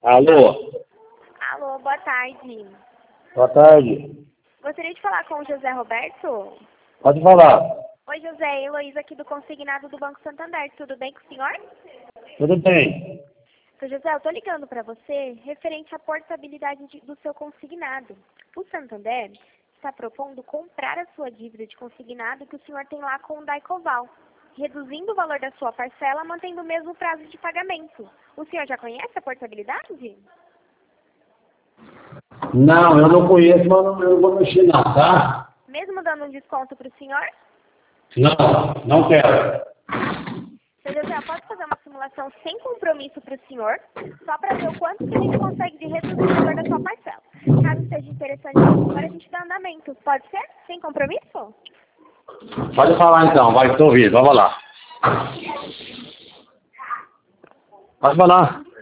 Alô? Alô, boa tarde. Boa tarde. Gostaria de falar com o José Roberto? Pode falar. Oi, José. Heloísa aqui do Consignado do Banco Santander. Tudo bem com o senhor? Tudo bem. Seu José, eu estou ligando para você referente à portabilidade do seu consignado. O Santander está propondo comprar a sua dívida de consignado que o senhor tem lá com o Daicoval, reduzindo o valor da sua parcela, mantendo o mesmo prazo de pagamento. O senhor já conhece a portabilidade? Não, eu não conheço, mas eu não vou mexer não, tá? Mesmo dando um desconto para o senhor? Não, não quero. Seu José, eu posso fazer uma simulação sem compromisso para o senhor, só para ver o quanto que a gente consegue de reduzir o valor da sua parcela. Caso seja interessante para o senhor, a gente dá andamento. Pode ser? Sem compromisso? Pode falar então, vai, estou ouvindo, vamos lá. Pode falar.